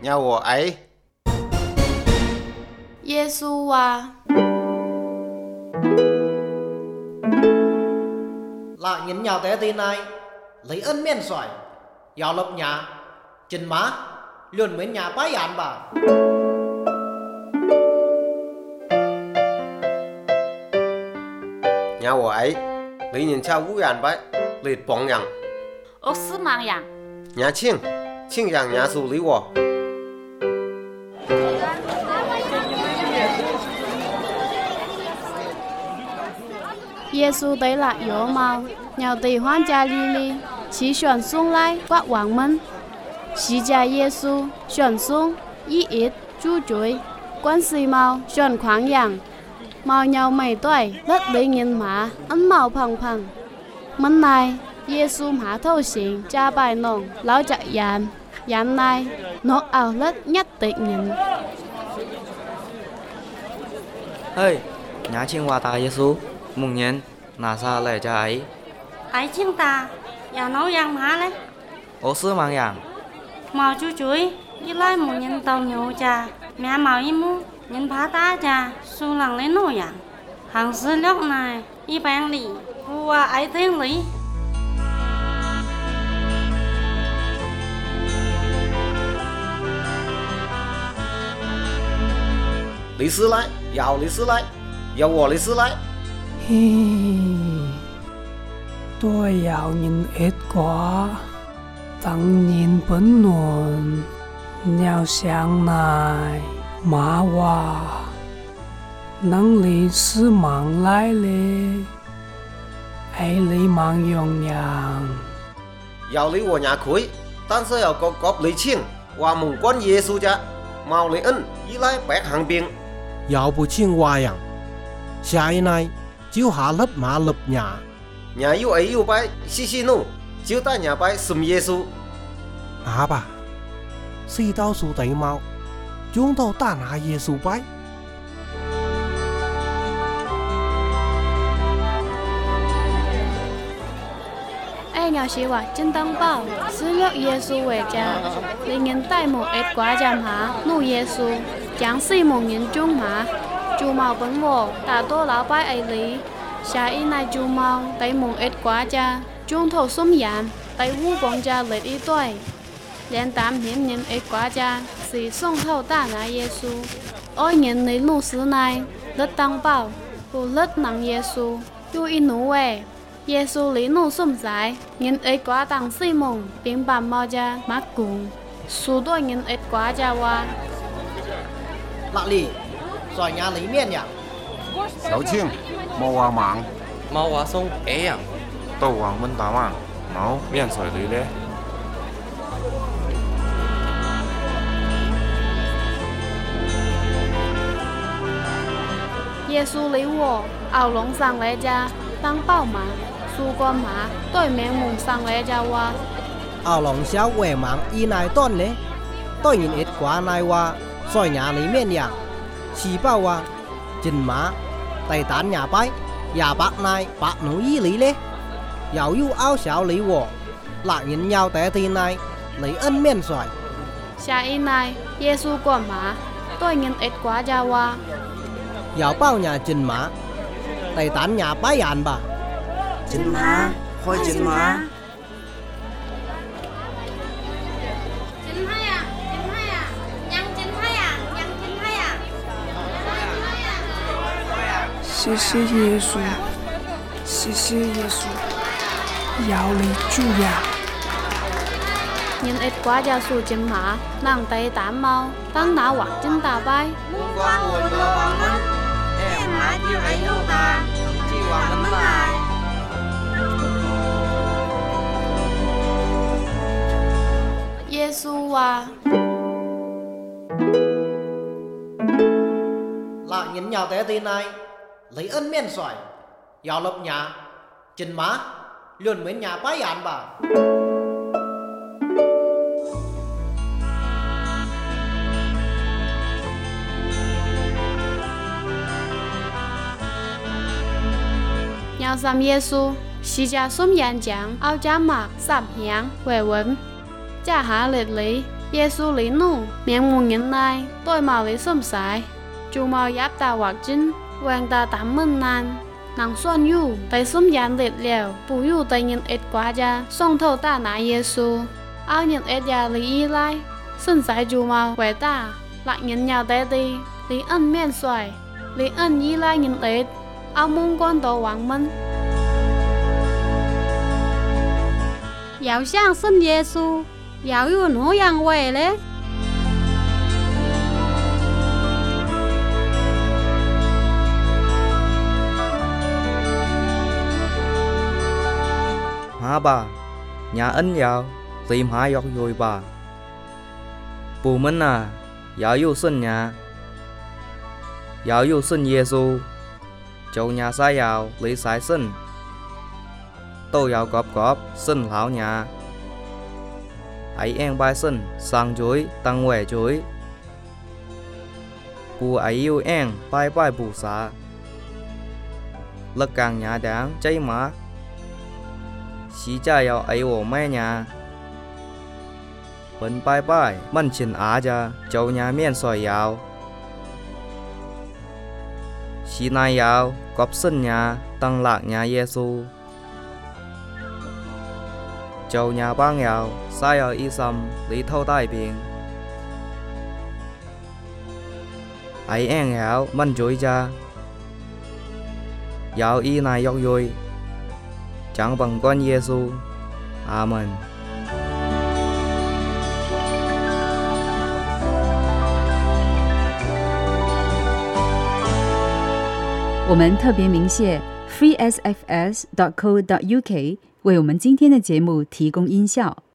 nhà我ấy Giêsu à là nhìn nhau té tin này lấy ân miên xoài giàu lập nhà chân má luôn mấy nhà bái án bà nhà我ấy lấy nhìn cha vũ yàn bái lấy bóng yang ốc sư mang yang nhà庆yang nhà su lấy我 Giêsu tới lại yếu màu nhào tì hoan cha li chỉ chuyển xuống lại quát hoàng mân chỉ cha Giêsu chuyển xuống ý ít chú chuối quan sĩ màu chuyển khoáng yang màu nhau mày tuổi rất bị nhìn má ăn màu phẳng phẳng mân này Giêsu má thâu xỉn cha bài nồng lão chạy yàn này nó ảo rất nhất tịch nhìn Hey, nhà Chiên Hoa ta Giêsu, mùng nhiên, nà sa lệ cha ấy. Ấy chính ta, giờ nấu giang má lấy. Ố sư mang yang. Màu chú chuối, đi lại một nhân tàu nhổ cha, mẹ màu y mu, nhân phá ta cha, su lằng lấy nổ yang. Hàng sư lúc này, y bán lì, vua ấy tiếng lý. lý sư lại giàu lý sư lại giàu我lý sư lại tôi giàu nhìn ít quá tăng nhìn bấn nguồn nhau sáng này má hoa nắng lý sư mạng lại lê ấy lý mạng dùng nhàng giàu lý của nhà khối tan sơ giàu có cọp lý chiêng và mùng con Giêsu cha màu lý ân y lại bẹt hàng biên giàu bù chiêng hoa yang xa y này chiếu hạ lấp má lập nhà yêu ấy yêu bái xí nụ chiếu ta nhà bái sum Giêsu à bà si tao su tẩy mau chúng tao ta nà Giêsu bái ai nhỏ xí quả chân tăng bảo sư liệu Giêsu về cha để nhìn tay một ít quá chạm há nụ Giêsu chẳng xì một nhìn chung há chú màu bấn vô ta tô lão bái ấy lý xa y này chú màu tay một ít quá cha chung thầu xóm giảm tay vũ bóng cha lệch y tuổi lên tám hiến nhìn ít quá cha xì xong thầu ta nà Giêsu ôi nhìn lấy nụ sư này rất tăng bảo cô rất nặng Giêsu chú y nụ về Giêsu lý nụ xóm giải nhìn ít quá tăng xì mông biến bàn màu cha mát cùng số đôi nhìn ít quá cha qua lạ lì rồi nhà lấy miên nhỉ Sáu chiêng màu hoa mạng Mau hóa sông ế yang. tàu hoàng minh tám à máu miên sỏi lý lê Giêsu lý wo ảo lông sang lẽ cha tăng bảo mà su con mà tôi miệng mùng sang lẽ cha qua ảo lòng xéo quẻ mạng y này tôn lẽ tôi nhìn ít quá này qua rồi nhà lấy miên nhỉ chỉ bảo qua chân má tay tán nhà bái nhà bác này bác nói y lý lẽ giàu yêu áo xéo lý wo lại nhìn nhau té tin này lấy ân miên xoài xa y này Giêsu con mà tôi nhìn ít quá cha qua giàu bao nhà chân má tay tán nhà bái án bà Chân má, Khôi chân má. chân hay à, nhang chân hay à, nhang chân hay à. 谢谢耶稣谢谢耶稣要你主呀 nhìn ít quá cha su chân mà nàng tay tám mau tăng đã hoặc chân ta bay Muôn quan nguồn lửa hoàng minh, em má chiều ấy yêu ta, chỉ hoàng minh lại. Giêsu à lại nhìn nhau té tin này lấy ân miên xoài giàu lập nhà chân má luôn mấy nhà bái án bà nhau sam Giêsu xí cha xóm yan chẳng áo cha mạc sạm hiang quẻ vấn cha há liệt lý Giêsu lý nụ miệng mùng nhân này tôi màu lý xâm sái chú màu giáp ta hoặc chính hoàng ta tắm mân nan nàng xuân yu tay xâm gián liệt liều bù yu tay nhân ít quá ra song thâu ta nã Giêsu ao nhân ít ya lý y lai sân sái chú màu quẻ ta lại nhân nhau té đi lý ân miên xoài lý ân y lai nhân ít ao mong con tổ hoàng mân giáo sang sân Giêsu giáo yu nô yang quẻ lẽ Hả bà, nhà ân giáo, tìm hả dọc rồi bà. Bù mình à, giáo yêu xin nhà. Giáo yêu xin Giêsu, châu nhà sai giáo, lý sai xin. Tôi giáo cọp, xin lão nhà. Ấy em bài xin, sang chuối, tăng quẻ chuối. Bù ấy yêu em, bài bù xá. Lực càng nhà đáng, cháy má. Xí cha yêu ấy ổ mẹ nhà. Vẫn bài, mình xin á cha, châu nhà miền xoài giáo. Xí này giáo, cọp xin nhà, tăng lạc nhà Giêsu. Châu nhà bang giáo, sai ở y xâm, lý thâu đại biển. Ấy em giáo, mình chuối cha. Giáo y này dọc dùi. Chẳng bằng con Giêsu. Amen. 我们特别鸣谢 freesfs.co.uk 为我们今天的节目提供音效。